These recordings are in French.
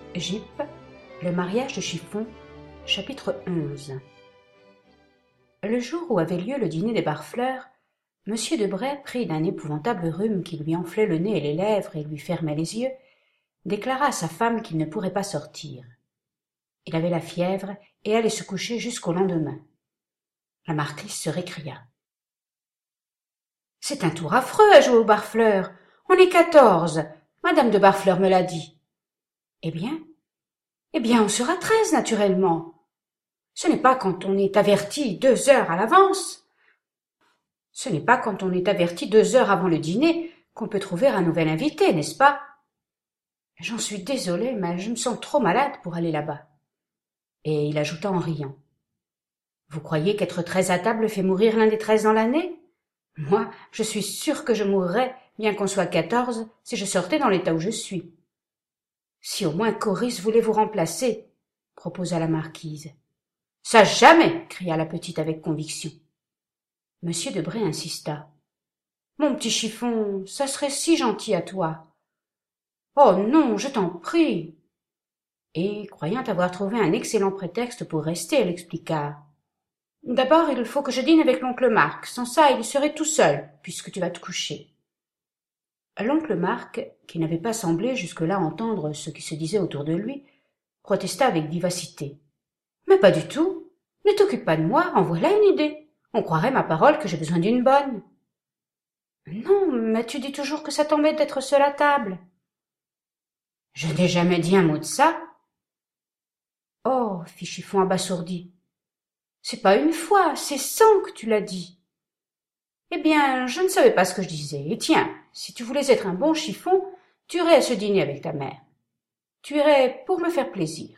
Gyppe, le mariage de Chiffon, chapitre 11. Le jour où avait lieu le dîner des Barfleur, M. de Bray, pris d'un épouvantable rhume qui lui enflait le nez et les lèvres et lui fermait les yeux, déclara à sa femme qu'il ne pourrait pas sortir. Il avait la fièvre et allait se coucher jusqu'au lendemain. La marquise se récria. « C'est un tour affreux à jouer aux Barfleur. On est 14. Madame de Barfleur me l'a dit. » Eh bien, on sera 13, naturellement. Ce n'est pas quand on est averti 2 heures à l'avance. Ce n'est pas quand on est averti 2 heures avant le dîner qu'on peut trouver un nouvel invité, n'est-ce pas? J'en suis désolé, mais je me sens trop malade pour aller là-bas. Et il ajouta en riant. Vous croyez qu'être 13 à table fait mourir l'un des 13 dans l'année? Moi, je suis sûre que je mourrais, bien qu'on soit 14, si je sortais dans l'état où je suis. Si au moins Coris voulait vous remplacer, proposa la marquise. Ça jamais, cria la petite avec conviction. Monsieur de Bray insista. Mon petit Chiffon, ça serait si gentil à toi. Oh non, je t'en prie. Et, croyant avoir trouvé un excellent prétexte pour rester, elle expliqua. D'abord, il faut que je dîne avec l'oncle Marc. Sans ça, il serait tout seul, puisque tu vas te coucher. L'oncle Marc, qui n'avait pas semblé jusque-là entendre ce qui se disait autour de lui, protesta avec vivacité. « Mais pas du tout. Ne t'occupe pas de moi, en voilà une idée. On croirait ma parole que j'ai besoin d'une bonne. »« Non, mais tu dis toujours que ça t'embête d'être seul à table. »« Je n'ai jamais dit un mot de ça. »« Oh, fit Chiffon abasourdi. C'est pas une fois, c'est 100 que tu l'as dit. » Eh bien, je ne savais pas ce que je disais. Et tiens, si tu voulais être un bon Chiffon, tu irais à ce dîner avec ta mère. Tu irais pour me faire plaisir.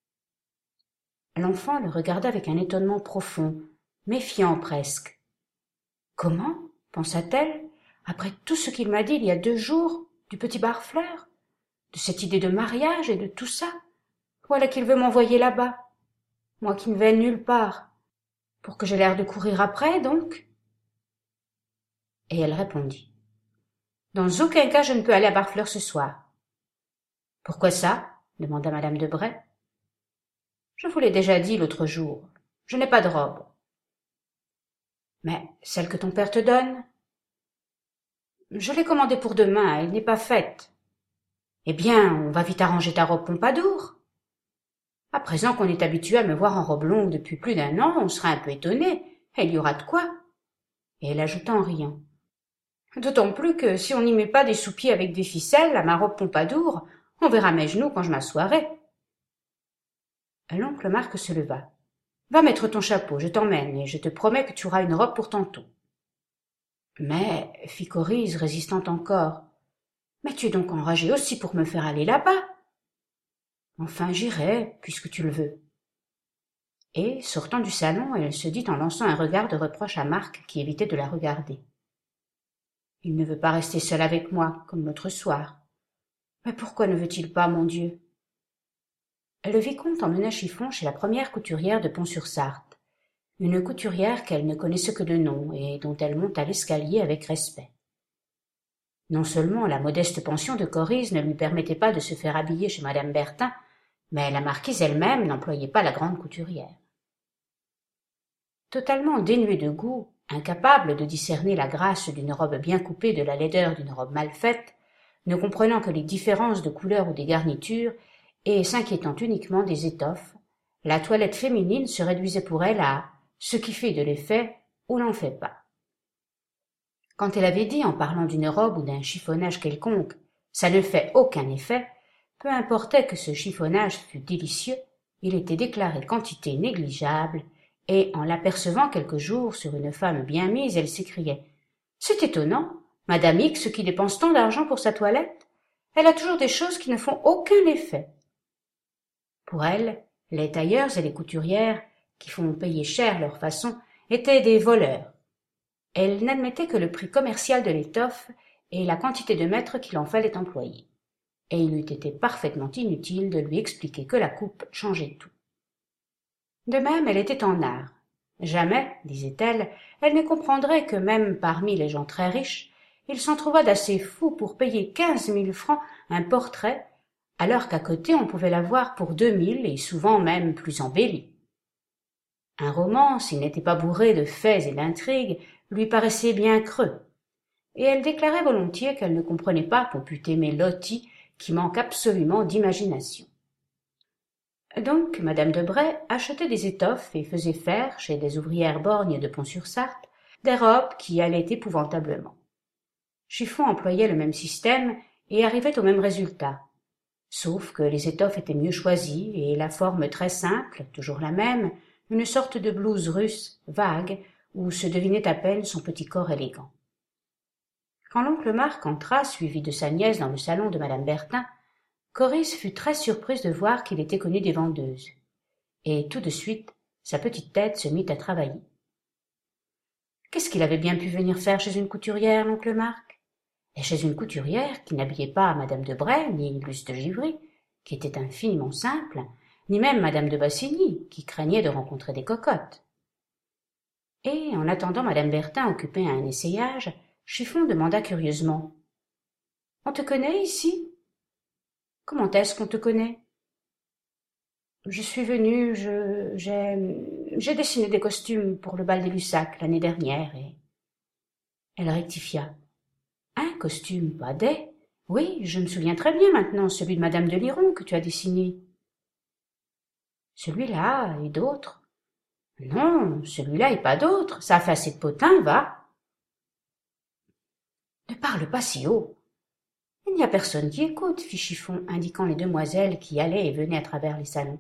L'enfant le regarda avec un étonnement profond, méfiant presque. Comment, pensa-t-elle, après tout ce qu'il m'a dit il y a 2 jours, du petit Barfleur, de cette idée de mariage et de tout ça, voilà qu'il veut m'envoyer là-bas, moi qui ne vais nulle part, pour que j'aie l'air de courir après, donc? Et elle répondit. Dans aucun cas je ne peux aller à Barfleur ce soir. Pourquoi ça? Demanda madame de Bray. Je vous l'ai déjà dit l'autre jour. Je n'ai pas de robe. Mais celle que ton père te donne? Je l'ai commandée pour demain, elle n'est pas faite. Eh bien, on va vite arranger ta robe Pompadour. À présent qu'on est habitué à me voir en robe longue depuis plus d'1 an, on sera un peu étonné, et il y aura de quoi. Et elle ajouta en riant. D'autant plus que si on n'y met pas des sous-pieds avec des ficelles à ma robe Pompadour, on verra mes genoux quand je m'assoirai. L'oncle Marc se leva. Va mettre ton chapeau, je t'emmène, et je te promets que tu auras une robe pour tantôt. Mais, fit Corise, résistant encore, mais tu es donc enragé aussi pour me faire aller là-bas. Enfin, j'irai, puisque tu le veux. Et, sortant du salon, elle se dit en lançant un regard de reproche à Marc qui évitait de la regarder. Il ne veut pas rester seul avec moi, comme l'autre soir. Mais pourquoi ne veut-il pas, mon Dieu? Le vicomte emmena Chiffon chez la première couturière de Pont-sur-Sarthe, une couturière qu'elle ne connaissait que de nom et dont elle monta l'escalier avec respect. Non seulement la modeste pension de Corise ne lui permettait pas de se faire habiller chez madame Bertin, mais la marquise elle-même n'employait pas la grande couturière. Totalement dénuée de goût, incapable de discerner la grâce d'une robe bien coupée de la laideur d'une robe mal faite, ne comprenant que les différences de couleur ou des garnitures, et s'inquiétant uniquement des étoffes, la toilette féminine se réduisait pour elle à ce qui fait de l'effet ou n'en fait pas. Quand elle avait dit en parlant d'une robe ou d'un chiffonnage quelconque, ça ne fait aucun effet, peu importait que ce chiffonnage fût délicieux, il était déclaré quantité négligeable, et en l'apercevant quelques jours sur une femme bien mise, elle s'écriait « C'est étonnant, madame X qui dépense tant d'argent pour sa toilette, elle a toujours des choses qui ne font aucun effet. » Pour elle, les tailleurs et les couturières, qui font payer cher leur façon, étaient des voleurs. Elle n'admettait que le prix commercial de l'étoffe et la quantité de mètres qu'il en fallait employer. Et il eût été parfaitement inutile de lui expliquer que la coupe changeait tout. De même, elle était en art. Jamais, disait-elle, elle ne comprendrait que même parmi les gens très riches, il s'en trouvât d'assez fous pour payer 15 000 francs un portrait alors qu'à côté on pouvait la voir pour 2000 et souvent même plus embellie. Un roman, s'il n'était pas bourré de faits et d'intrigues, lui paraissait bien creux, et elle déclarait volontiers qu'elle ne comprenait pas qu'on pût aimer Lottie, qui manque absolument d'imagination. Donc madame de Bray achetait des étoffes et faisait faire, chez des ouvrières borgnes de Pont-sur-Sarthe, des robes qui allaient épouvantablement. Chiffon employait le même système et arrivait au même résultat, sauf que les étoffes étaient mieux choisies et la forme très simple, toujours la même, une sorte de blouse russe, vague, où se devinait à peine son petit corps élégant. Quand l'oncle Marc entra, suivi de sa nièce, dans le salon de madame Bertin, Coris fut très surprise de voir qu'il était connu des vendeuses, et tout de suite sa petite tête se mit à travailler. Qu'est-ce qu'il avait bien pu venir faire chez une couturière, l'oncle Marc? Et chez une couturière qui n'habillait pas madame de Bray, ni Luce de Givry, qui était infiniment simple, ni même madame de Bassigny, qui craignait de rencontrer des cocottes. Et, en attendant madame Bertin occupée à un essayage, Chiffon demanda curieusement: « On te connaît ici? » « Comment est-ce qu'on te connaît? »« Je suis venue, j'ai dessiné des costumes pour le bal des Lussac l'année dernière et... » Elle rectifia. « Un costume, pas des? Oui, je me souviens très bien maintenant, celui de madame de Liron que tu as dessiné. »« Celui-là et d'autres? »« Non, celui-là et pas d'autres, ça a fait assez de potins, va. »« Ne parle pas si haut. » « Il n'y a personne qui écoute, » fit Chiffon, indiquant les demoiselles qui allaient et venaient à travers les salons.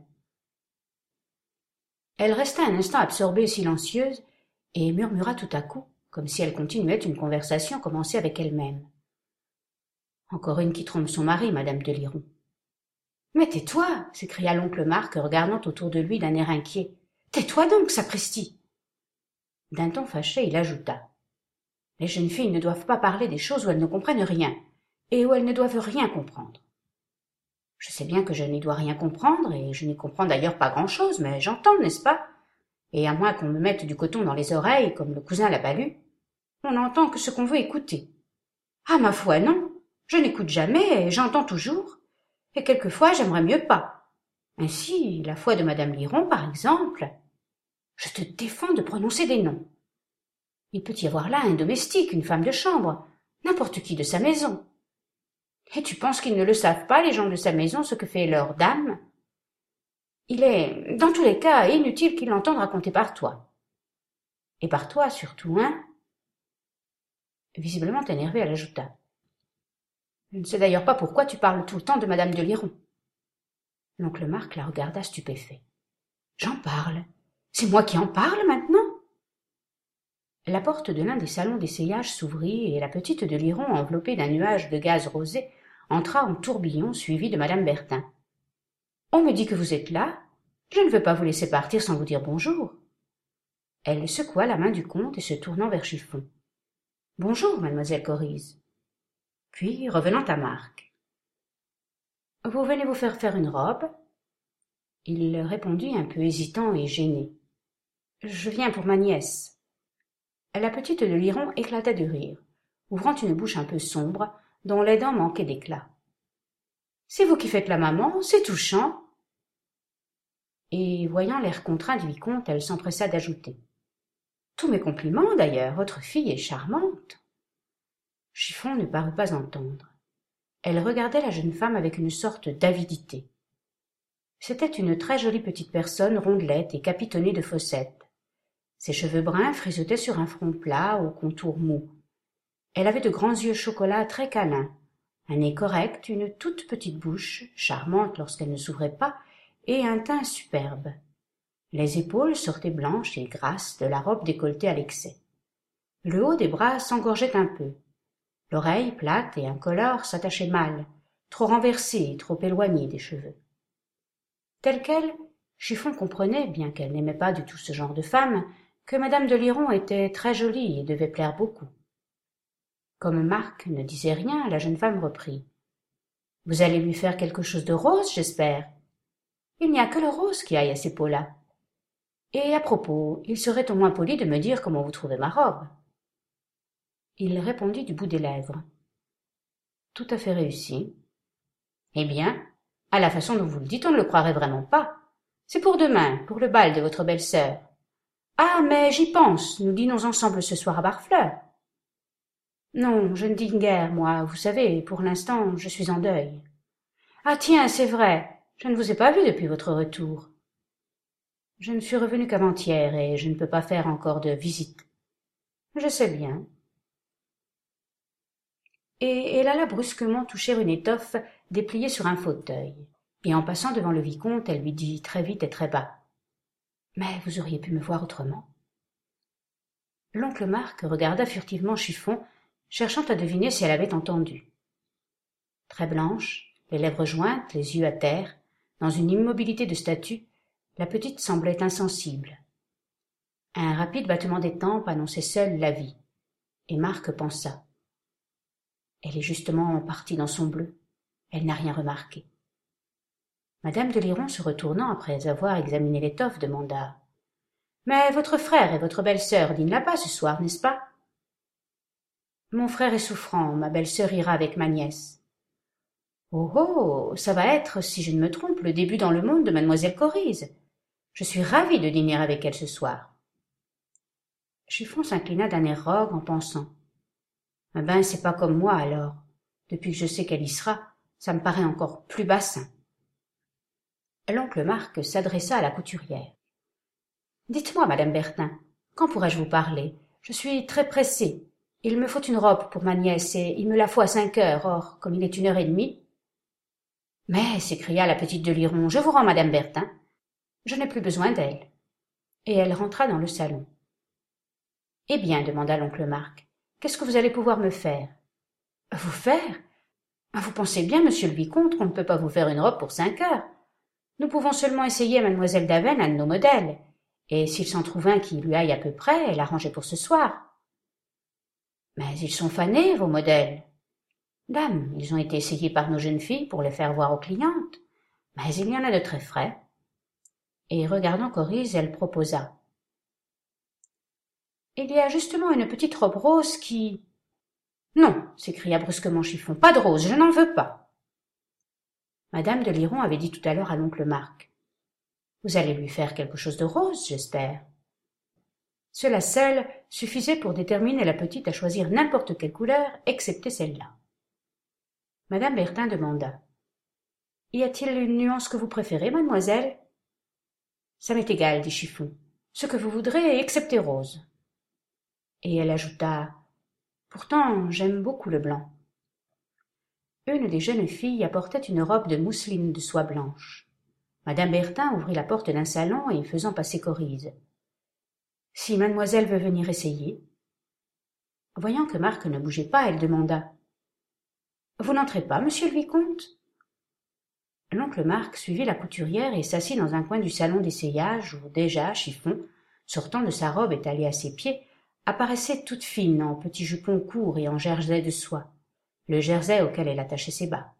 Elle resta un instant absorbée et silencieuse, et murmura tout à coup, comme si elle continuait une conversation commencée avec elle-même. « Encore une qui trompe son mari, madame de Liron. »« Mais tais-toi » s'écria l'oncle Marc, regardant autour de lui d'un air inquiet. « Tais-toi donc, sapristi !» D'un ton fâché, il ajouta: « Les jeunes filles ne doivent pas parler des choses où elles ne comprennent rien, et où elles ne doivent rien comprendre. Je sais bien que je n'y dois rien comprendre, et je n'y comprends d'ailleurs pas grand-chose, mais j'entends, n'est-ce pas? Et à moins qu'on me mette du coton dans les oreilles, comme le cousin l'a balu, on n'entend que ce qu'on veut écouter. Ah, ma foi, non, je n'écoute jamais, et j'entends toujours, et quelquefois j'aimerais mieux pas. Ainsi, la foi de madame Liron, par exemple. Je te défends de prononcer des noms. Il peut y avoir là un domestique, une femme de chambre, n'importe qui de sa maison. Et tu penses qu'ils ne le savent pas, les gens de sa maison, ce que fait leur dame? Il est, dans tous les cas, inutile qu'ils l'entendent raconter par toi. Et par toi, surtout, hein? Visiblement énervée, elle ajouta: Je ne sais d'ailleurs pas pourquoi tu parles tout le temps de madame de Liron. L'oncle Marc la regarda stupéfait. J'en parle. C'est moi qui en parle maintenant? La porte de l'un des salons d'essayage s'ouvrit et la petite de Liron, enveloppée d'un nuage de gaz rosé, entra en tourbillon suivie de madame Bertin. On me dit que vous êtes là. Je ne veux pas vous laisser partir sans vous dire bonjour. Elle secoua la main du comte et se tournant vers Chiffon. Bonjour, mademoiselle Corise. Puis, revenant à Marc. Vous venez vous faire une robe? Il répondit un peu hésitant et gêné. Je viens pour ma nièce. La petite de Liron éclata de rire, ouvrant une bouche un peu sombre, dont les dents manquaient d'éclat. C'est vous qui faites la maman, c'est touchant. Et, voyant l'air contraint du vicomte, elle s'empressa d'ajouter: Tous mes compliments, d'ailleurs, votre fille est charmante. Chiffon ne parut pas entendre. Elle regardait la jeune femme avec une sorte d'avidité. C'était une très jolie petite personne rondelette et capitonnée de fossettes. Ses cheveux bruns frisotaient sur un front plat au contour mou. Elle avait de grands yeux chocolat très câlins, un nez correct, une toute petite bouche, charmante lorsqu'elle ne s'ouvrait pas, et un teint superbe. Les épaules sortaient blanches et grasses de la robe décolletée à l'excès. Le haut des bras s'engorgeait un peu. L'oreille plate et incolore s'attachait mal, trop renversée et trop éloignée des cheveux. Telle qu'elle, Chiffon comprenait, bien qu'elle n'aimait pas du tout ce genre de femme, que madame de Liron était très jolie et devait plaire beaucoup. Comme Marc ne disait rien, la jeune femme reprit. « Vous allez lui faire quelque chose de rose, j'espère. Il n'y a que le rose qui aille à ces peaux-là. Et à propos, il serait au moins poli de me dire comment vous trouvez ma robe. » Il répondit du bout des lèvres. « Tout à fait réussi. »« Eh bien, À la façon dont vous le dites, on ne le croirait vraiment pas. C'est pour demain, pour le bal de votre belle-sœur. Ah, mais j'y pense, nous dînons ensemble ce soir à Barfleur. Non, je ne dîne guère, moi, vous savez, pour l'instant, je suis en deuil. Ah tiens, c'est vrai, je ne vous ai pas vu depuis votre retour. Je ne suis revenu qu'avant-hier et je ne peux pas faire encore de visite. Je sais bien. Et elle alla brusquement toucher une étoffe dépliée sur un fauteuil. Et en passant devant le vicomte, elle lui dit très vite et très bas. Mais vous auriez pu me voir autrement. L'oncle Marc regarda furtivement Chiffon, cherchant à deviner si elle avait entendu. Très blanche, les lèvres jointes, les yeux à terre, dans une immobilité de statue, la petite semblait insensible. Un rapide battement des tempes annonçait seul la vie, et Marc pensa. Elle est justement partie dans son bleu, elle n'a rien remarqué. Madame de Liron, se retournant après avoir examiné l'étoffe, demanda. Mais votre frère et votre belle-sœur dînent là-bas ce soir, n'est-ce pas? Mon frère est souffrant, ma belle-sœur ira avec ma nièce. Oh oh, ça va être, si je ne me trompe, le début dans le monde de mademoiselle Coryse. Je suis ravie de dîner avec elle ce soir. Chiffon s'inclina d'un air rogue en pensant. Eh ben, c'est pas comme moi alors. Depuis que je sais qu'elle y sera, ça me paraît encore plus bassin. L'oncle Marc s'adressa à la couturière. Dites-moi, madame Bertin, quand pourrais-je vous parler? Je suis très pressée. Il me faut une robe pour ma nièce et il me la faut à 5 heures. Or, comme il est 1h30. Mais, s'écria la petite de Liron, je vous rends madame Bertin. Je n'ai plus besoin d'elle. Et elle rentra dans le salon. Eh bien, demanda l'oncle Marc, qu'est-ce que vous allez pouvoir me faire? Vous faire? Vous pensez bien, monsieur le vicomte, qu'on ne peut pas vous faire une robe pour 5 heures. Nous pouvons seulement essayer à mademoiselle d'Aven un de nos modèles, et s'il s'en trouve un qui lui aille à peu près, l'arranger pour ce soir. Mais ils sont fanés, vos modèles. Dame, ils ont été essayés par nos jeunes filles pour les faire voir aux clientes, mais il y en a de très frais. Et regardant Coryse, elle proposa. Il y a justement une petite robe rose qui... Non, s'écria brusquement Chiffon, pas de rose, je n'en veux pas. Madame de Liron avait dit tout à l'heure à l'oncle Marc. Vous allez lui faire quelque chose de rose, j'espère. Cela seul suffisait pour déterminer la petite à choisir n'importe quelle couleur, excepté celle-là. Madame Bertin demanda. Y a-t-il une nuance que vous préférez, mademoiselle? Ça m'est égal, dit Chiffon. Ce que vous voudrez, excepté rose. Et elle ajouta. Pourtant, j'aime beaucoup le blanc. Une des jeunes filles apportait une robe de mousseline de soie blanche. Madame Bertin ouvrit la porte d'un salon et faisant passer Coryse. « Si mademoiselle veut venir essayer. » Voyant que Marc ne bougeait pas, elle demanda. « Vous n'entrez pas, monsieur le vicomte ?» L'oncle Marc suivit la couturière et s'assit dans un coin du salon d'essayage où déjà Chiffon, sortant de sa robe étalée à ses pieds, apparaissait toute fine en petits jupons courts et en jersey de soie, le jersey auquel elle attachait ses bas.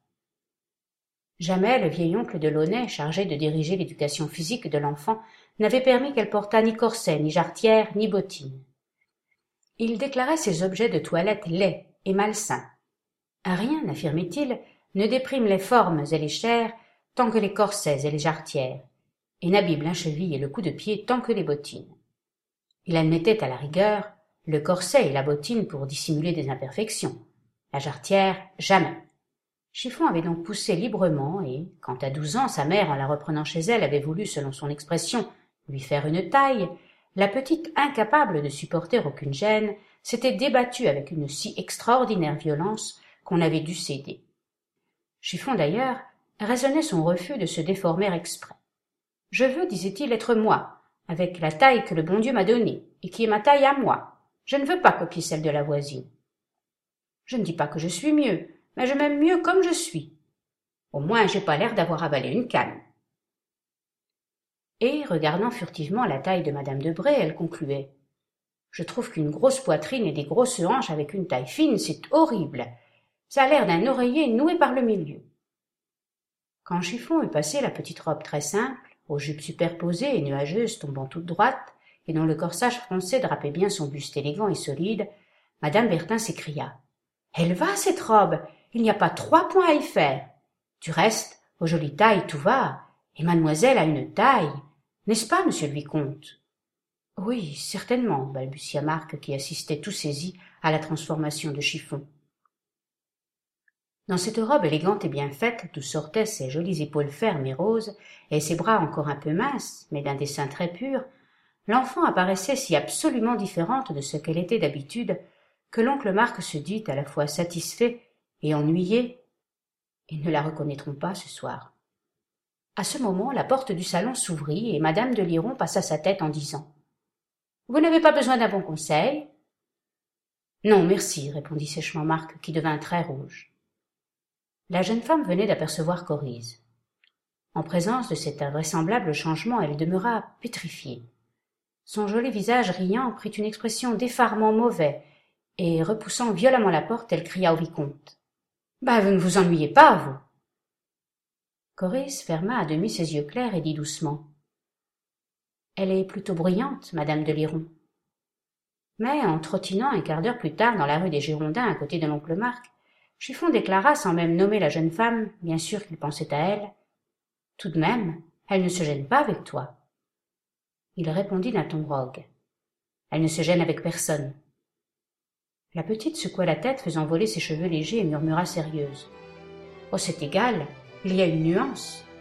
Jamais le vieil oncle de Launay, chargé de diriger l'éducation physique de l'enfant, n'avait permis qu'elle portât ni corset, ni jarretière, ni bottines. Il déclarait ces objets de toilette laids et malsains. Rien, affirmait-il, ne déprime les formes et les chairs tant que les corsets et les jarretières, et n'abîme la cheville et le coup de pied tant que les bottines. Il admettait à la rigueur le corset et la bottine pour dissimuler des imperfections, la jarretière jamais. Chiffon avait donc poussé librement et, quand à 12 ans sa mère, en la reprenant chez elle, avait voulu, selon son expression, lui faire une taille, la petite, incapable de supporter aucune gêne, s'était débattue avec une si extraordinaire violence qu'on avait dû céder. Chiffon, d'ailleurs, raisonnait son refus de se déformer exprès. « Je veux, disait-il, être moi, avec la taille que le bon Dieu m'a donnée, et qui est ma taille à moi. Je ne veux pas copier celle de la voisine. Je ne dis pas que je suis mieux, mais je m'aime mieux comme je suis. Au moins, j'ai pas l'air d'avoir avalé une canne. » Et, regardant furtivement la taille de madame de Bray, elle concluait. « Je trouve qu'une grosse poitrine et des grosses hanches avec une taille fine, c'est horrible. Ça a l'air d'un oreiller noué par le milieu. » Quand Chiffon eut passé la petite robe très simple, aux jupes superposées et nuageuses tombant toutes droites, et dont le corsage froncé drapait bien son buste élégant et solide, madame Bertin s'écria. « Elle va, cette robe! Il n'y a pas 3 points à y faire. Du reste, aux jolies tailles tout va, et mademoiselle a une taille, n'est-ce pas, monsieur le vicomte? Oui, certainement, balbutia Marc, qui assistait tout saisi à la transformation de Chiffon. Dans cette robe élégante et bien faite, d'où sortaient ses jolies épaules fermes et roses, et ses bras encore un peu minces, mais d'un dessin très pur, l'enfant apparaissait si absolument différente de ce qu'elle était d'habitude, que l'oncle Marc se dit à la fois satisfait et ennuyé. Ils ne la reconnaîtront pas ce soir. À ce moment, la porte du salon s'ouvrit et madame de Liron passa sa tête en disant « Vous n'avez pas besoin d'un bon conseil ?» « Non, merci, » répondit sèchement Marc, qui devint très rouge. La jeune femme venait d'apercevoir Coryse. En présence de cet invraisemblable changement, elle demeura pétrifiée. Son joli visage riant prit une expression d'effarement mauvais, et repoussant violemment la porte, elle cria au vicomte. « Vous ne vous ennuyez pas, vous !» Coryse ferma à demi ses yeux clairs et dit doucement. « Elle est plutôt bruyante, madame de Liron. » Mais, en trottinant un quart d'heure plus tard dans la rue des Girondins à côté de l'oncle Marc, Chiffon déclara sans même nommer la jeune femme, bien sûr qu'il pensait à elle. « Tout de même, elle ne se gêne pas avec toi. » Il répondit d'un ton rogue. « Elle ne se gêne avec personne. » La petite secoua la tête faisant voler ses cheveux légers et murmura sérieuse. « Oh, c'est égal, il y a une nuance.